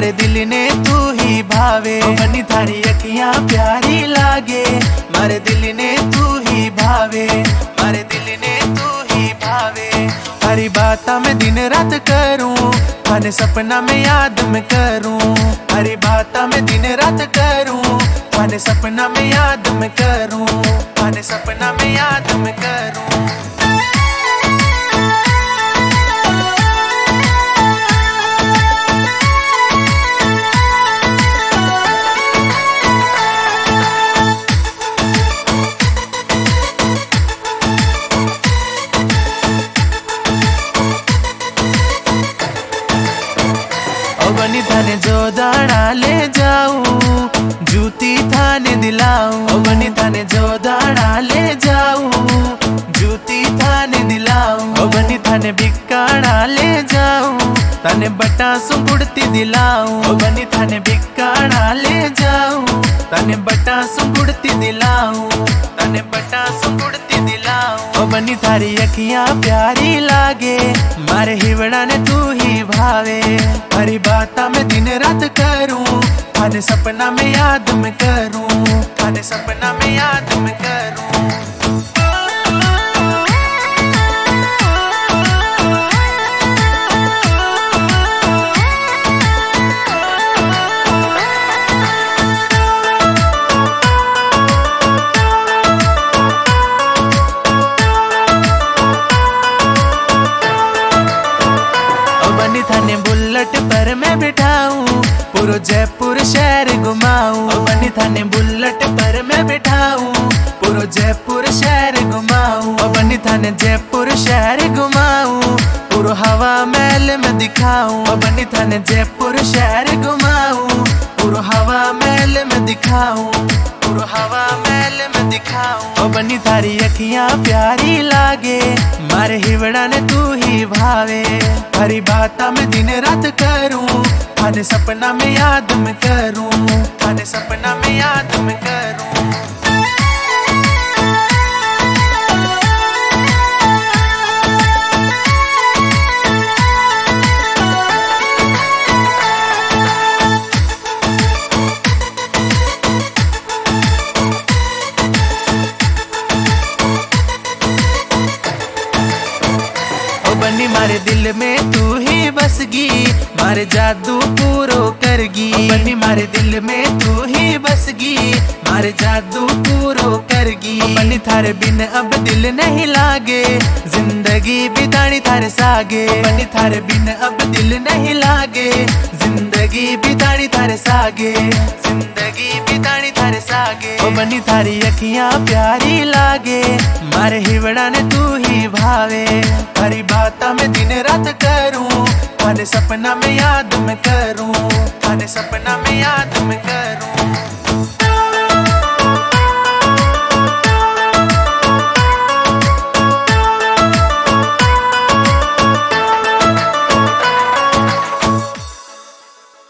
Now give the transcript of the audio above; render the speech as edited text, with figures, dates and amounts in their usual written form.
मारे दिल ने तू ही भावे। बनी थारी अखियां प्यारी लागे, मारे दिल ने तू ही भावे, मारे दिल ने तू ही भावे। हरी बाता में दिन रात करूं, थाने सपना में याद में करूं। हरी बाता में दिन रात करूं, थाने सपना में याद में करूं, थाने सपना में याद में करूं। बनी थाने जो दाना ले जाऊं, जूती थाने दिलाऊं। बनी थाने जो दाना ले जाऊं, जूती थाने दिलाऊं। बनी थाने बिकाना ले जाऊं, थाने बटा सुंगुड़ती दिलाऊं। बनी थाने बिकाना ले जाऊं, थाने बटा सुंगुड़ती दिलाऊं, थाने बटा सुंगुड़ती दिलाऊं। बनी थारी अखियां प्यारी लागे, मारे हिवड़ा ने तू ही भावे। हरी बाता में दिन रात करूं, थाने सपना में याद में करूं, थाने सपना में याद में करूं। बनी थाने बुलेट पर मैं बिठाऊं, पूरा जयपुर शहर घुमाऊं। बनी थाने बुलेट पर मैं बिठाऊं, पूरा जयपुर शहर घुमाऊं। बनी थाने जयपुर शहर घुमाऊं, पूरा हवा महल में दिखाऊं। बनी थाने जयपुर शहर घुमाऊं, पूरा हवा महल में दिखाऊं, पूरा हवा महल में दिखाऊं। बनी थारी अखियां प्यारी लागे, मारे हिवड़ा ने तू ही भावे। हरी बाता में दिन रात करूं, थाने सपना में याद में करूं, थाने सपना में याद में करूं। बनी मारे दिल में तू ही बसगी, मारे जादू पूरो करगी। बनी मारे दिल में तू ही बसगी, मारे जादू पूरो करगी। बनी थारे बिन अब दिल नहीं लागे, जिंदगी बितानी थारे सागे। बनी थारे बिन अब दिल नहीं लागे, जिंदगी बितानी थारे सागे, जिंदगी बितानी थारे सागे। बनी थारी अखियां प्यारी लागे, मारे हिवड़ा ने तू ही भावे। हरी बाता में दिन रात करूं, थाने सपना में याद में करूं, थाने सपना में याद में करूं।